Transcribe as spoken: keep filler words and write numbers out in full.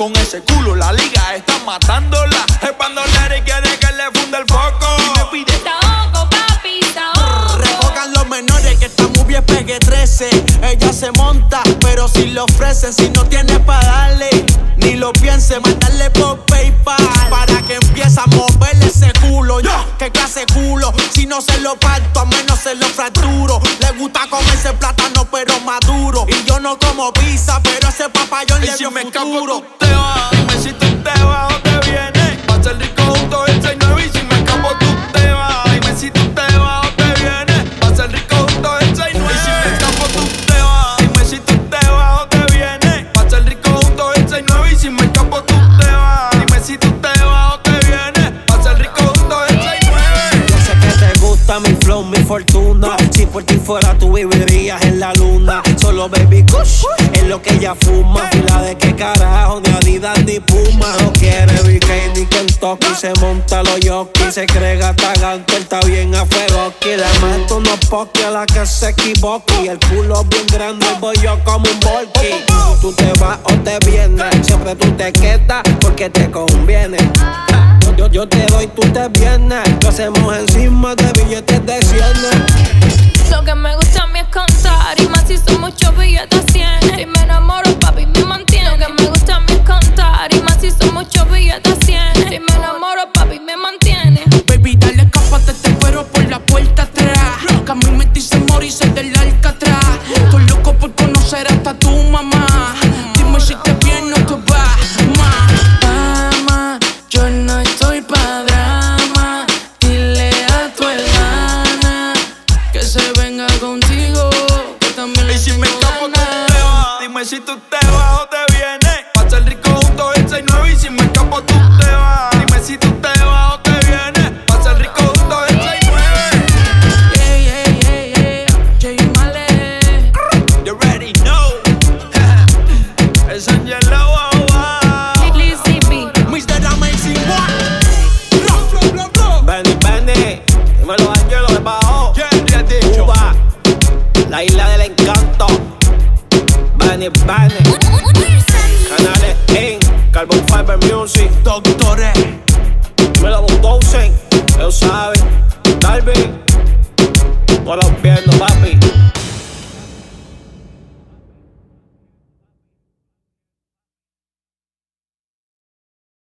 Con ese culo la liga está matándola. Es bandolera y quiere que le funda el foco. Y me pide taoco, papi, taoco. Recojan los menores que esta movie es Pegue trece. Ella se monta, pero si le ofrecen, si no tiene pa' darle, ni lo piense, mandarle por PayPal para que empiece a moverle ese culo. Yo, ¿qué clase culo? Si no se lo parto, a menos se lo fracturo. Le gusta comerse plátano, pero maduro. Y yo no como pizza, pero ese papayón le dio me futuro. Escapo, tú te vas. Dime si tú te vas o te vienes. Va a ser rico juntos el seis nueve. Y si me escapo, tú te vas. Dime si tú te vas o te vienes. Va a ser rico juntos el seis nueve. Y si me escapo, tú te vas. Dime si tú te vas o te vienes. Va a ser rico juntos el seis nueve. Y si me escapo, tú te vas. Dime si tú te vas o te vienes. Va a ser rico juntos el seis nueve. Yo sé que te gusta mi flow, mi fortuna. Si por ti fuera tú vivirías en la luna. Solo baby kush es lo que ella fuma. Fila de qué carajo, ni Adidas ni Puma. No quiere B K ni Kentucky. Se monta los jockey, se cree gata ganto. Él está bien a fuego aquí. Le meto unos poki a la que se equivoque. Y el culo bien grande, voy yo como un volky. Tú te vas o te vienes. Siempre tú te quedas porque te conviene. Yo, yo te doy, tú te vienes. Lo hacemos encima de billetes de cien. Lo que me gusta a mí es contar, y más si son muchos billetes cien. Si me enamoro, papi, me mantiene. Lo que me gusta a mí es contar, y más si son muchos billetes cien. Si me enamoro, papi, me mantiene. Baby, dale, escápate, te espero por la puerta atrás. Que a mí me dicen morirse del Alcatraz. Estoy loco por conocer hasta tu mamá. Dime si te viene o te va, ma. Mamá, yo no estoy pa' drama. Dile a tu hermana que se venga contigo, que también le Y si me tengo escapo, tú ganas. te vas. Dime si tú te vas o te vienes. Va a ser rico juntos el seis nueve. Y si me escapo, tú te vas. Dime si tú te vas o te vienes. Va a ser rico juntos el seis nueve. Yeah, yeah, yeah, yeah. Jay Male. You already know. Es Angelo, oh, oh. Lizzy B. mister Amazing One. Bro, bro, bro, bro. Benny, Benny, dímelo Angelo de Bajo. ¿Quién te ha dicho? Cuba, la isla del encanto. Benny, Benny, Canales Inc, Carbon Fiber Music. Doctores. Me lo Bulldozen, ellos saben. Darby, no los pierdo.